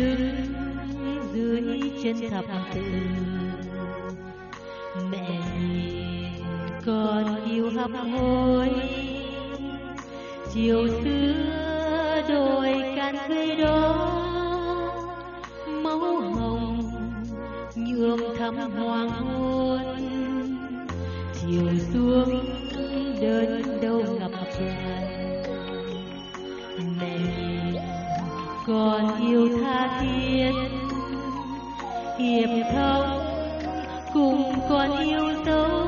đứng dưới chân thập tự, mẹ nhìn con yêu hấp hối, chiều xưa đôi can quê đó, máu hồng nhuộm thắm hoàng hôn, chiều xuống đơn đâu ngập tràn. Mẹ nhìn con yêu tha thiết, hiệp thông cùng con yêu dấu,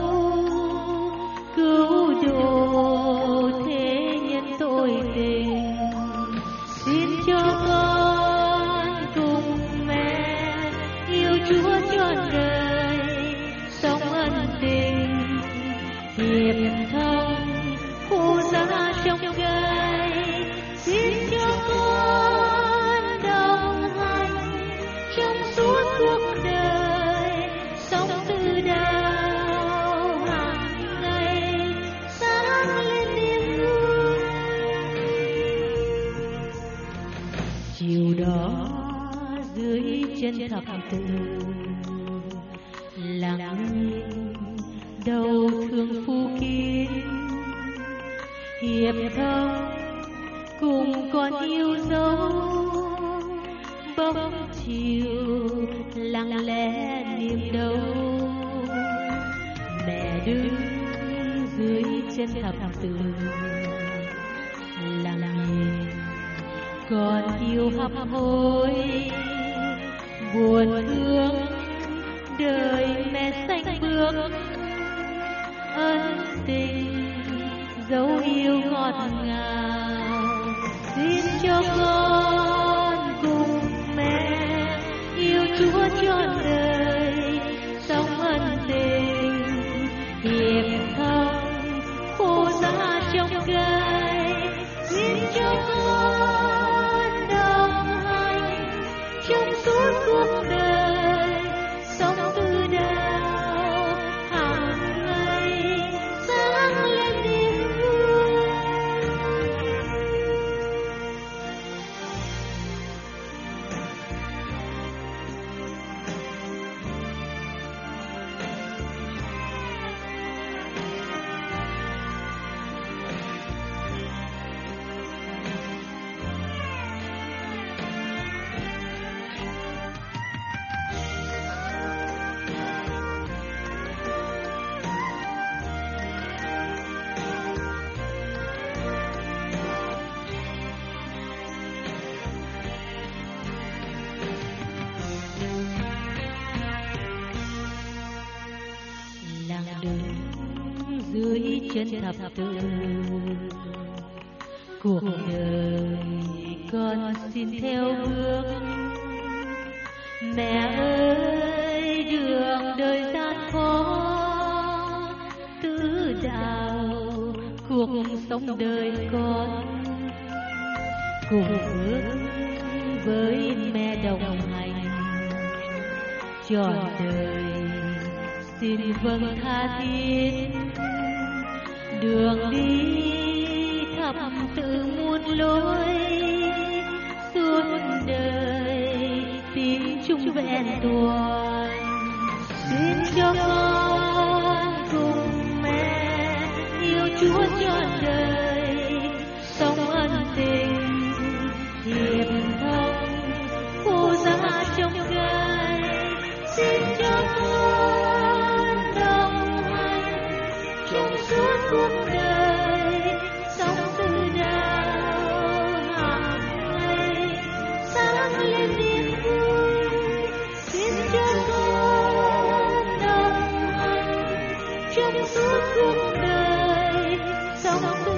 cứu độ thế nhân tội tình. Xin cho con cùng mẹ yêu Chúa trọn đời, sống ân tình hiệp thông khổ giá trong gai. Xin cho con đồng hành trong suốt cuộc đời, sống từ đạo hàng ngày sáng lên niềm vui. Chiều đó dưới chân thập tự, lặng nhìn đầu thương phu kín, hiệp thông cùng con yêu dấu, bóng chiều lặng lẽ niềm đau. Mẹ đứng dưới chân thập tự, lặng nhìn con yêu hấp hối, buồn thương đời mẹ xanh bước, ân tình dấu yêu ngọt ngào. Xin cho con cùng mẹ yêu Chúa trọn đời, sống ân tình hiệp thông khổ giá trong gai. Xin cho con đồng hành trong suốt cuộc đời, sống từ đạo hàng ngày sáng lên niềm vui. Dưới chân thập tự, cuộc đời con xin theo bước. Mẹ ơi đường đời gian khó, tứ đạo cuộc sống đời con, cùng ước với mẹ đồng hành trọn đời. Xin vâng tha thiết đường đi thập tự muôn lối, suốt đời tin chung vẹn toàn. Xin cho con cùng mẹ yêu Chúa trọn đời, sống ân tình hiệp thông khổ giá trong gai. Xin cho con đồng hành trong suốt cuộc đời, sống từ đạo hàng ngày sáng lên niềm vui. Xin cho con đồng hành trong suốt cuộc đời, sống từ